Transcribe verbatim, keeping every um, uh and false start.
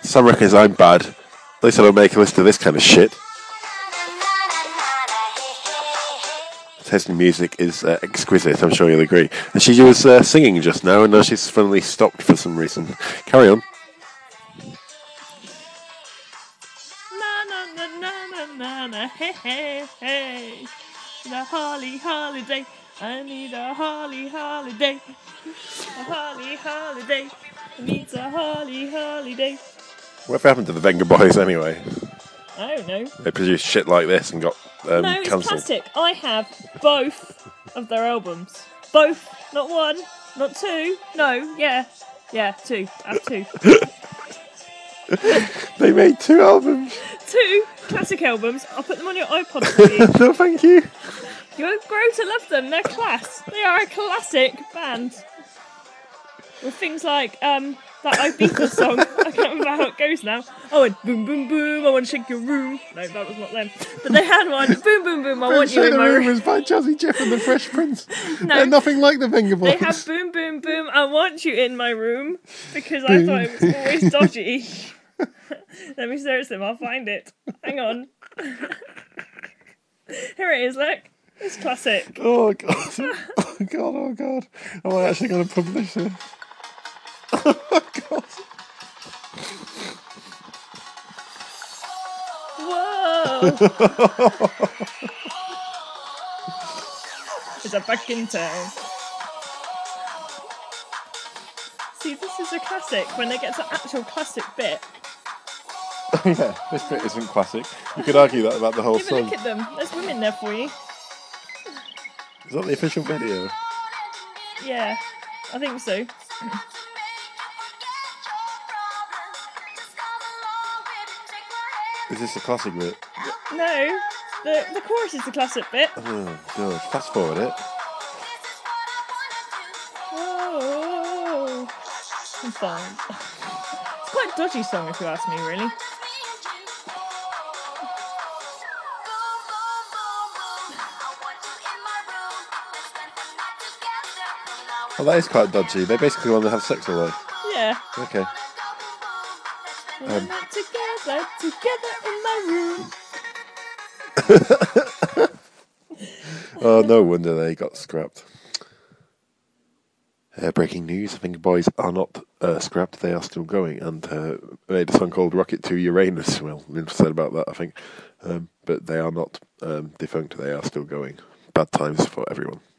Some reckons I'm bad. At least I don't make a list of this kind of shit. Taste in music is uh, exquisite, I'm sure you'll agree. And she was uh, singing just now, and now she's suddenly stopped for some reason. Carry on. Na na na na na na na hey hey hey. The holly holiday. I need a holly holiday. A holly holiday. Needs a holly holiday. Whatever happened to the Venga Boys anyway? I don't know. They produced shit like this and got um, No, it's cancelled. classic. I have both of their albums. Both. Not one. Not two. No. Yeah. Yeah. Two. I have two. They made two albums. Two classic albums. I'll put them on your iPod for you. No, thank you. You'll grow to love them. They're class. They are a classic band. With things like um, that Ibiza song. I can't remember how it goes now. Oh, and boom, boom, boom. I want to shake your room. No, that was not them. But they had one. Boom, boom, boom. I want you in the my Room room. was by Jazzy Jeff and the Fresh Prince. No. They're nothing like the Venga Boys. They have boom, boom, boom. I want you in my room because I thought it was always dodgy. Let me search them. I'll find it. Hang on. Here it is. Look. It's classic. Oh god! Oh god! Oh god! Am I actually going to publish it? Oh god! Whoa! Is that back in town? See, this is a classic. When they get to actual classic bit. Yeah, this bit isn't classic. You could argue that about the whole Yeah, but song. look at them. There's women there for you. Is that the official video? Yeah, I think so. Is this a classic bit? No, the the chorus is the classic bit. Oh god! Fast forward it. Oh, I'm fine. It's quite a dodgy song if you ask me, really. Oh, that is quite dodgy. They basically want to have sex all day. Yeah. Okay. Um, together, together in my room. Oh, no wonder they got scrapped. Uh, breaking news, I think boys are not uh, scrapped, they are still going, and uh, made a song called Rocket to Uranus. Well, Lynn said about that, I think. Um, but they are not um, defunct, they are still going. Bad times for everyone.